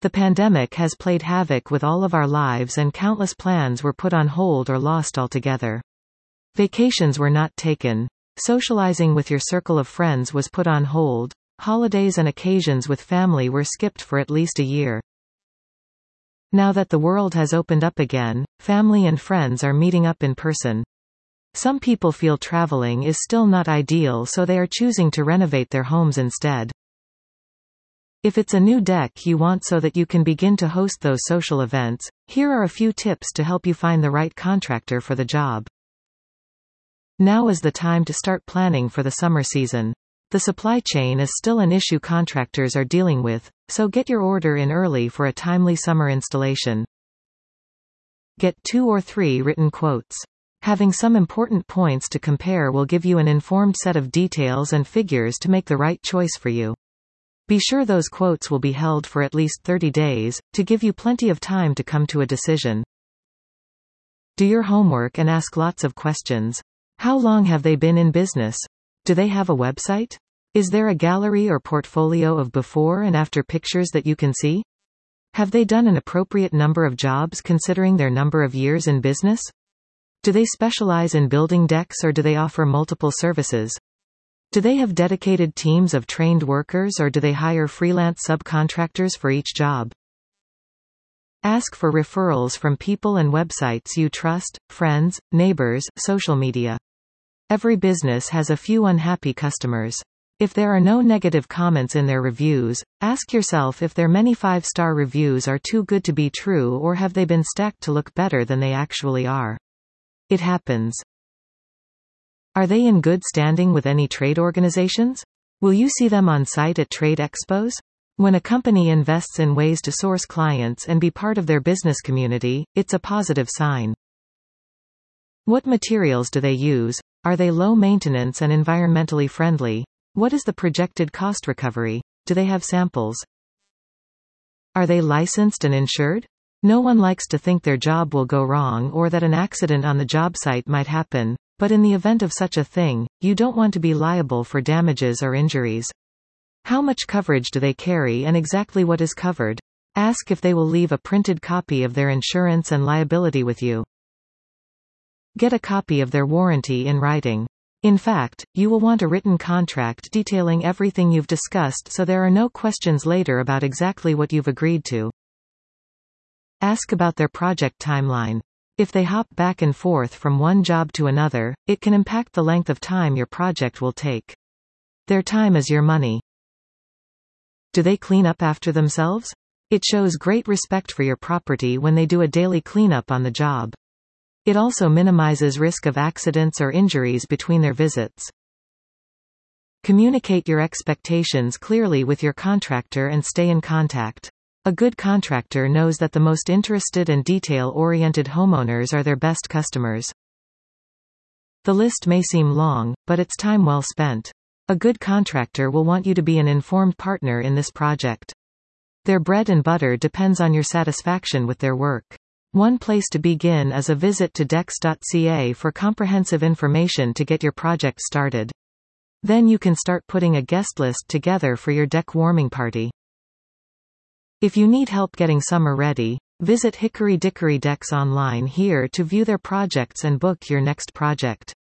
The pandemic has played havoc with all of our lives and countless plans were put on hold or lost altogether. Vacations were not taken. Socializing with your circle of friends was put on hold. Holidays and occasions with family were skipped for at least a year. Now that the world has opened up again, family and friends are meeting up in person. Some people feel traveling is still not ideal, so they are choosing to renovate their homes instead. If it's a new deck you want so that you can begin to host those social events, here are a few tips to help you find the right contractor for the job. Now is the time to start planning for the summer season. The supply chain is still an issue contractors are dealing with, so get your order in early for a timely summer installation. Get 2 or 3 written quotes. Having some important points to compare will give you an informed set of details and figures to make the right choice for you. Be sure those quotes will be held for at least 30 days, to give you plenty of time to come to a decision. Do your homework and ask lots of questions. How long have they been in business? Do they have a website? Is there a gallery or portfolio of before and after pictures that you can see? Have they done an appropriate number of jobs considering their number of years in business? Do they specialize in building decks or do they offer multiple services? Do they have dedicated teams of trained workers or do they hire freelance subcontractors for each job? Ask for referrals from people and websites you trust, friends, neighbors, social media. Every business has a few unhappy customers. If there are no negative comments in their reviews, ask yourself if their many 5-star reviews are too good to be true or have they been stacked to look better than they actually are. It happens. Are they in good standing with any trade organizations? Will you see them on site at trade expos? When a company invests in ways to source clients and be part of their business community, it's a positive sign. What materials do they use? Are they low maintenance and environmentally friendly? What is the projected cost recovery? Do they have samples? Are they licensed and insured? No one likes to think their job will go wrong or that an accident on the job site might happen, but in the event of such a thing, you don't want to be liable for damages or injuries. How much coverage do they carry and exactly what is covered? Ask if they will leave a printed copy of their insurance and liability with you. Get a copy of their warranty in writing. In fact, you will want a written contract detailing everything you've discussed so there are no questions later about exactly what you've agreed to. Ask about their project timeline. If they hop back and forth from one job to another, it can impact the length of time your project will take. Their time is your money. Do they clean up after themselves? It shows great respect for your property when they do a daily cleanup on the job. It also minimizes risk of accidents or injuries between their visits. Communicate your expectations clearly with your contractor and stay in contact. A good contractor knows that the most interested and detail-oriented homeowners are their best customers. The list may seem long, but it's time well spent. A good contractor will want you to be an informed partner in this project. Their bread and butter depends on your satisfaction with their work. One place to begin is a visit to decks.ca for comprehensive information to get your project started. Then you can start putting a guest list together for your deck warming party. If you need help getting summer ready, visit Hickory Dickory Decks online here to view their projects and book your next project.